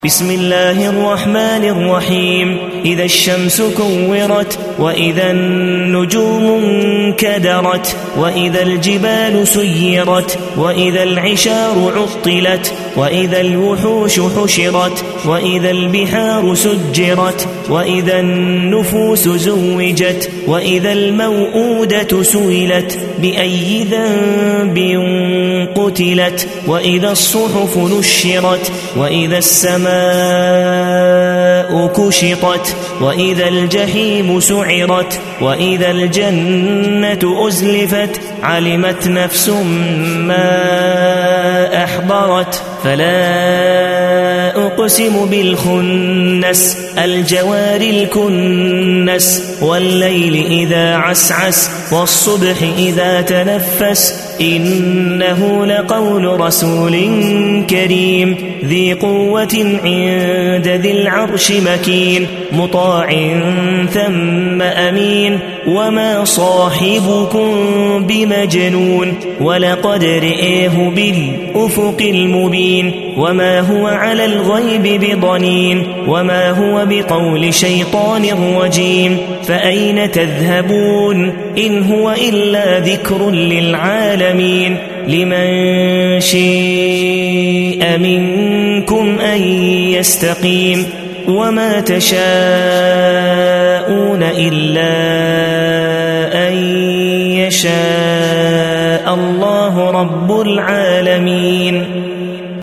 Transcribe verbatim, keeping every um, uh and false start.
بسم الله الرحمن الرحيم. إذا الشمس كورت وإذا النجوم انكدرت وإذا الجبال سيرت وإذا العشار عطلت وإذا الوحوش حشرت وإذا البحار سجرت وإذا النفوس زوجت وإذا الموءودة سئلت بأي ذنب قتلت وإذا الصحف نشرت وإذا السماء كشطت وإذا الجحيم سعرت وإذا الجنة أزلفت علمت نفس ما أحضرت فلا أقسم بالخنس الجوار الكنس والليل إذا عسعس والصبح إذا تنفس إنه لقول رسول كريم ذي قوة عند ذي العرش مكين مطاع ثم أمين وما صاحبكم بمجنون ولقد رئيه بالأفق المبين وما هو على الغيب بضنين وما هو بقول شيطان رجيم فأين تذهبون إن هو إلا ذكر للعالمين لمن شاء منكم أن يستقيم وما تشاءون إلا أن يشاء الله رب العالمين.